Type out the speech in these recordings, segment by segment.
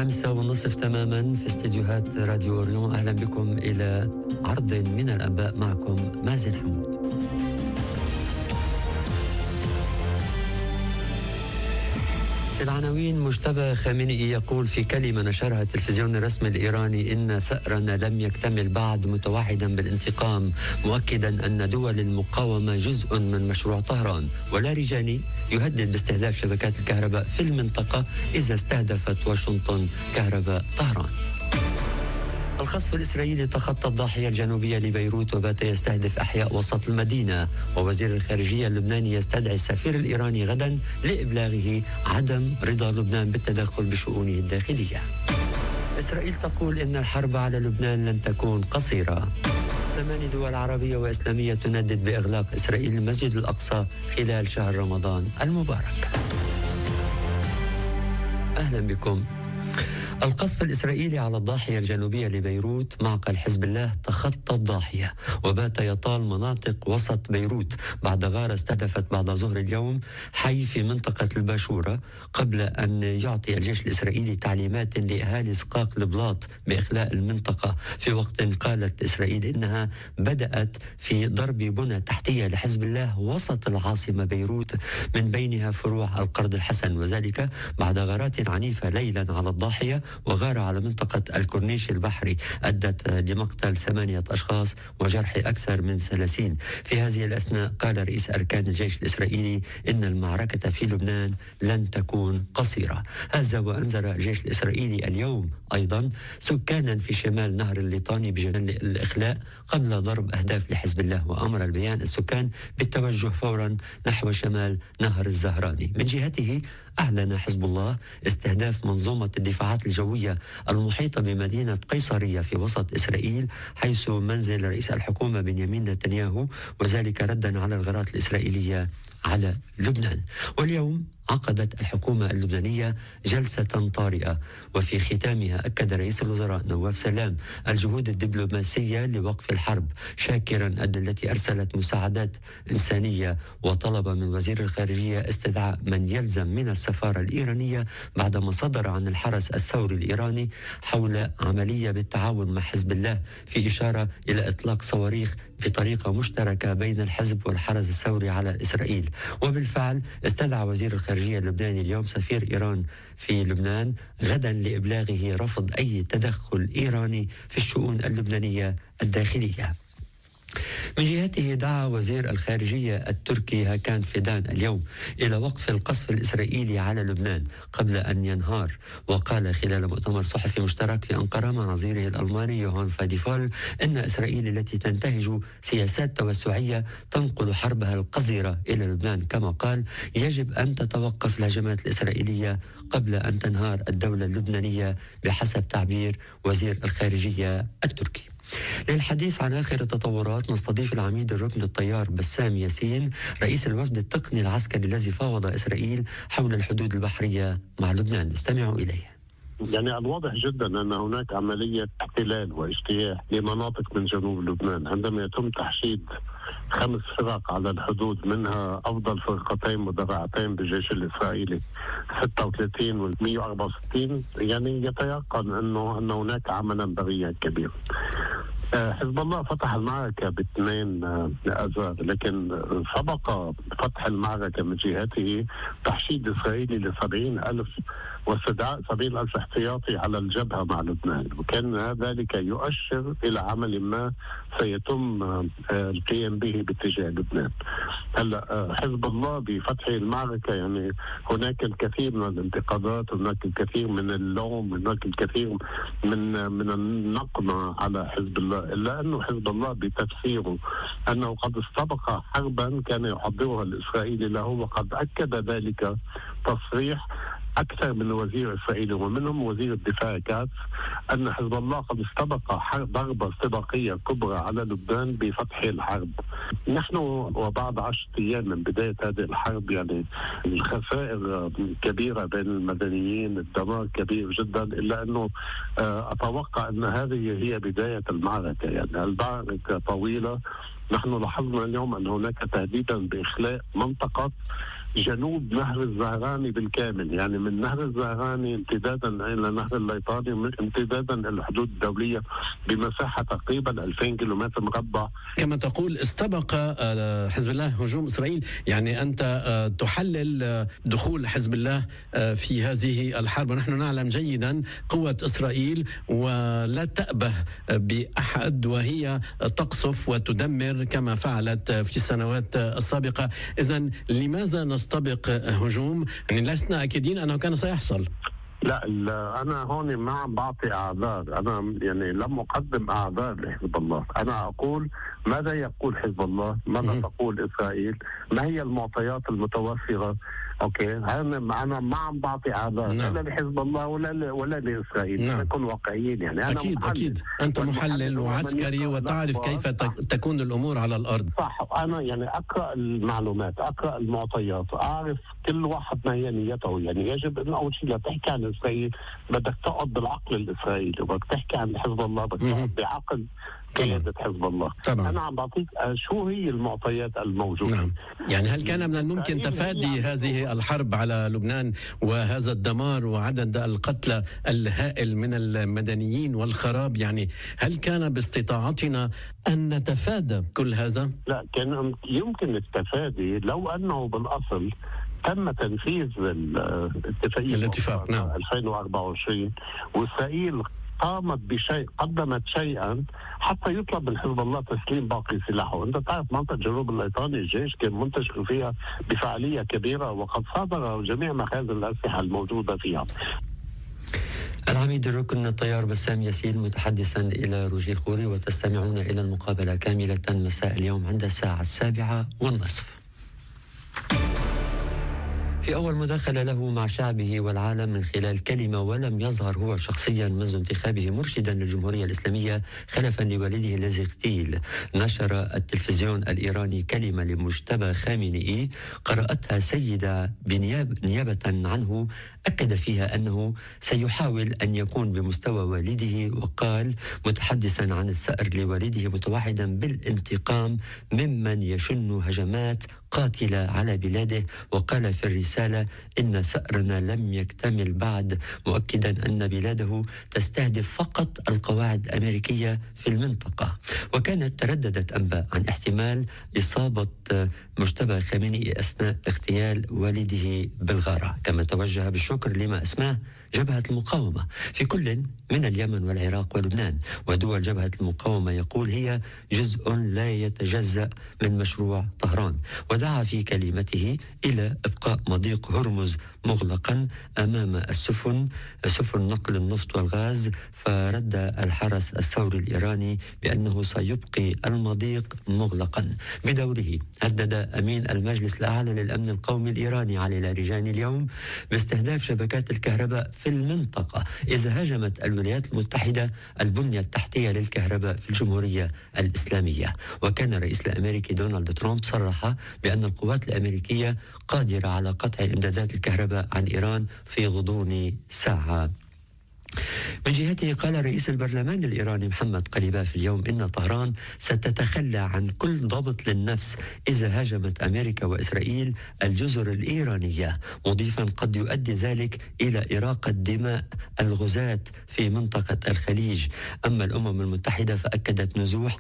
5:30 تماما في استديوهات راديو أوريون. أهلا بكم إلى عرض من الأنباء، معكم مازن حمود. في العناوين: مجتبى خامنئي يقول في كلمة نشرها التلفزيون الرسمي الإيراني إن ثأرنا لم يكتمل بعد، متوعدا بالانتقام، مؤكدا أن دول المقاومة جزء من مشروع طهران. ولارجاني يهدد باستهداف شبكات الكهرباء في المنطقة إذا استهدفت واشنطن كهرباء طهران. القصف الإسرائيلي تخطى الضاحية الجنوبية لبيروت وبات يستهدف أحياء وسط المدينة، ووزير الخارجية اللبناني يستدعي السفير الإيراني غدا لإبلاغه عدم رضا لبنان بالتدخل بشؤونه الداخلية. إسرائيل تقول إن الحرب على لبنان لن تكون قصيرة. 8 دول عربية وإسلامية تندد بإغلاق إسرائيل المسجد الأقصى خلال شهر رمضان المبارك. أهلا بكم. القصف الإسرائيلي على الضاحية الجنوبية لبيروت معقل حزب الله تخطى الضاحية وبات يطال مناطق وسط بيروت بعد غارة استهدفت بعد ظهر اليوم حي في منطقة الباشورة، قبل أن يعطي الجيش الإسرائيلي تعليمات لأهالي سقاق البلاط بإخلاء المنطقة، في وقت قالت إسرائيل إنها بدأت في ضرب بنى تحتية لحزب الله وسط العاصمة بيروت، من بينها فروع القرض الحسن، وذلك بعد غارات عنيفة ليلا على الضاحية وغارة على منطقة الكورنيش البحري أدت لمقتل 8 أشخاص وجرح أكثر من 30. في هذه الأثناء قال رئيس أركان الجيش الإسرائيلي إن المعركة في لبنان لن تكون قصيرة. هذا وأنذر الجيش الإسرائيلي اليوم أيضا سكانا في شمال نهر الليطاني بجنوب الإخلاء قبل ضرب أهداف لحزب الله، وأمر البيان السكان بالتوجه فورا نحو شمال نهر الزهراني. من جهته أعلن حزب الله استهداف منظومة الدفاعات الجوية المحيطة بمدينة قيصرية في وسط إسرائيل، حيث منزل رئيس الحكومة بنيامين نتنياهو، وذلك ردا على الغارات الإسرائيلية على لبنان. واليوم عقدت الحكومة اللبنانية جلسة طارئة، وفي ختامها أكد رئيس الوزراء نواف سلام الجهود الدبلوماسية لوقف الحرب، شاكرا التي أرسلت مساعدات إنسانية، وطلب من وزير الخارجية استدعاء من يلزم من السفارة الإيرانية بعدما صدر عن الحرس الثوري الإيراني حول عملية بالتعاون مع حزب الله، في إشارة إلى إطلاق صواريخ بطريقة مشتركة بين الحزب والحرس الثوري على إسرائيل. وبالفعل استدعى وزير الخارجية اللبناني اليوم سفير إيران في لبنان غدا لإبلاغه رفض أي تدخل إيراني في الشؤون اللبنانية الداخلية. من جهته دعا وزير الخارجية التركي هاكان فيدان اليوم إلى وقف القصف الإسرائيلي على لبنان قبل أن ينهار، وقال خلال مؤتمر صحفي مشترك في أنقرة مع نظيره الألماني يوهان فاديفول إن إسرائيل التي تنتهج سياسات توسعية تنقل حربها القذرة إلى لبنان، كما قال يجب أن تتوقف الهجمات الإسرائيلية قبل أن تنهار الدولة اللبنانية بحسب تعبير وزير الخارجية التركي. للحديث عن آخر التطورات نستضيف العميد الركن الطيار بسام ياسين، رئيس الوفد التقني العسكري الذي فاوض إسرائيل حول الحدود البحرية مع لبنان. استمعوا إليه. يعني الواضح جدا أن هناك عملية احتلال واجتياح لمناطق من جنوب لبنان عندما يتم تحشيد 5 فرق على الحدود، منها أفضل فرقتين مدرعتين بالجيش الإسرائيلي 36 و 164. يعني يتيقن أن هناك عملا بريا كبير. حزب الله فتح المعركة ب2 آذار، لكن سبق فتح المعركة من جهته تحشيد إسرائيلي ل70,000 واستدعاء 70,000 احتياطي على الجبهة مع لبنان، وكان ذلك يؤشر إلى عمل ما سيتم القيام به باتجاه لبنان. هلا حزب الله بفتح المعركة يعني هناك الكثير من الانتقادات، هناك الكثير من اللوم، هناك الكثير من النقمة على حزب الله، إلا أنه حزب الله بتفسيره أنه قد استبق حربا كان يحضرها الإسرائيلي له، وقد أكد ذلك تصريح أكثر من وزير إسرائيلي ومنهم وزير الدفاع كاتس، أن حزب الله قد استبق ضربة استباقية كبرى على لبنان بفتح الحرب. نحن وبعد 10 أيام من بداية هذه الحرب يعني الخسائر كبيرة بين المدنيين، الدمار كبير جدا، إلا أنه أتوقع أن هذه هي بداية المعركة. يعني المعركة طويلة. نحن لاحظنا اليوم أن هناك تهديدا بإخلاء منطقة جنوب نهر الزهراني بالكامل، يعني من نهر الزهراني امتدادا إلى نهر الليطاني، امتدادا إلى الحدود الدولية بمساحة تقريبا 2000 كيلومتر مربع. كما تقول استبق حزب الله هجوم إسرائيل، يعني أنت تحلل دخول حزب الله في هذه الحرب، ونحن نعلم جيدا قوة إسرائيل ولا تأبه بأحد، وهي تقصف وتدمر كما فعلت في السنوات السابقة. إذن لماذا نستبق هجوم؟ يعني لسنا أكيدين أنه كان سيحصل. لا أنا هون ما عم بعطي أعذار، أنا يعني لم أقدم أعذار لحزب الله، أنا أقول ماذا يقول حزب الله، ماذا تقول إسرائيل، ما هي المعطيات المتوفرة. اوكي، انا ما عم بعطي اعذار لا لحزب الله ولا لاسرائيل. نكون واقعيين، يعني انا اكيد انت محلل وعسكري وتعرف كيف تكون الامور على الارض. صح، انا يعني اقرا المعلومات، اقرا المعطيات، اعرف كل واحد ما هي نيته. يعني يجب ان اول شيء لتحكي عن اسرائيل بدك تقعد بالعقل الاسرائيلي، وبدك تحكي عن حزب الله بدك تقعد بعقل قيادة حزب الله. طبعا. أنا عم بعطيك شو هي المعطيات الموجودة. نعم. يعني هل كان من الممكن تفادي هذه الحرب على لبنان وهذا الدمار وعدد القتلى الهائل من المدنيين والخراب؟ يعني هل كان باستطاعتنا أن نتفادى كل هذا؟ لا، كان يمكن التفادي لو أنه بالأصل تم تنفيذ الاتفاق 2024 وإسرائيل قامت بشيء، قدمت شيئا حتى يطلب من حزب الله تسليم باقي سلاحه. انت تعرف منطقه جنوب الليطاني الجيش كان منتشر فيها بفعاليه كبيره، وقد صادر جميع مخازن الاسلحه الموجوده فيها. العميد الركن الطيار بسام ياسين متحدثا إلى روجي خوري، وتستمعون إلى المقابلة كاملة مساء اليوم عند الساعة 7:30. في أول مداخلة له مع شعبه والعالم من خلال كلمة، ولم يظهر هو شخصيا منذ انتخابه مرشدا للجمهورية الإسلامية خلفا لوالده الذي اغتيل، نشر التلفزيون الإيراني كلمة لمجتبى خامنئي قرأتها سيدة نيابة عنه، أكد فيها أنه سيحاول أن يكون بمستوى والده، وقال متحدثا عن الثأر لوالده متوعدا بالانتقام ممن يشن هجمات قاتلة على بلاده، وقال في الرسالة إن ثأرنا لم يكتمل بعد، مؤكدا أن بلاده تستهدف فقط القواعد الأمريكية في المنطقة. وكانت ترددت أنباء عن احتمال إصابة مجتبى خامنئي أثناء اغتيال والده بالغارة، كما توجه بالشكر لما اسماه جبهة المقاومة في كل من اليمن والعراق ولبنان ودول جبهة المقاومة، يقول هي جزء لا يتجزأ من مشروع طهران. ودعا في كلمته إلى إبقاء مضيق هرمز مغلقا أمام السفن نقل النفط والغاز، فرد الحرس الثوري الإيراني بأنه سيبقي المضيق مغلقا. بدوره هدد أمين المجلس الأعلى للأمن القومي الإيراني علي لاریجاني اليوم باستهداف شبكات الكهرباء في المنطقة إذا هاجمت الولايات المتحدة البنية التحتية للكهرباء في الجمهورية الإسلامية. وكان الرئيس الأمريكي دونالد ترامب صرح بأن القوات الأمريكية قادرة على قطع إمدادات الكهرباء عن إيران في غضون ساعة. من جهته قال رئيس البرلمان الإيراني محمد قليباف اليوم إن طهران ستتخلى عن كل ضبط للنفس إذا هاجمت أمريكا وإسرائيل الجزر الإيرانية، مضيفا قد يؤدي ذلك إلى إراقة دماء الغزاة في منطقة الخليج. أما الأمم المتحدة فأكدت نزوح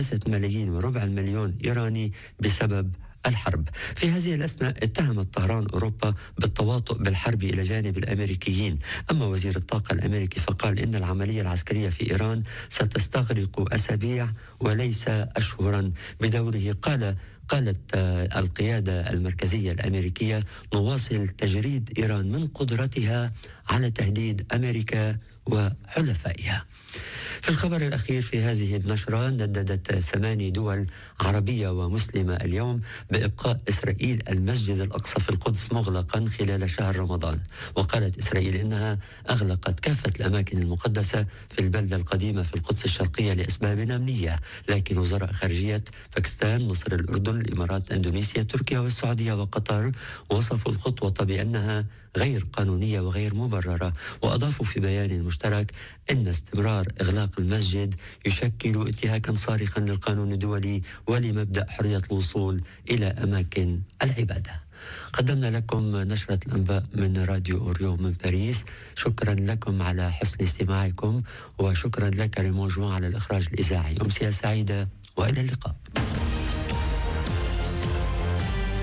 3.4 مليون إيراني بسبب الحرب. في هذه الأثناء اتهمت طهران أوروبا بالتواطؤ بالحرب إلى جانب الأمريكيين. أما وزير الطاقة الأمريكي فقال إن العملية العسكرية في إيران ستستغرق أسابيع وليس أشهرا. بدوره قالت القيادة المركزية الأمريكية نواصل تجريد إيران من قدرتها على تهديد أمريكا وحلفائها. في الخبر الأخير في هذه النشرة، نددت 8 دول عربية ومسلمة اليوم بإبقاء إسرائيل المسجد الأقصى في القدس مغلقا خلال شهر رمضان. وقالت إسرائيل إنها أغلقت كافة الأماكن المقدسة في البلدة القديمة في القدس الشرقية لأسباب أمنية، لكن وزراء خارجية باكستان، مصر، الأردن، الإمارات، إندونيسيا، تركيا والسعودية وقطر وصفوا الخطوة بأنها غير قانونية وغير مبررة، وأضافوا في بيان مشترك أن استمرار إغلاق المسجد يشكل انتهاكا صارخا للقانون الدولي ولمبدأ حرية الوصول إلى أماكن العبادة. قدمنا لكم نشرة الأنباء من راديو أوريو من باريس. شكرا لكم على حسن استماعكم، وشكرا لك ريمون جوان على الإخراج الإذاعي. أمسية سعيدة وإلى اللقاء.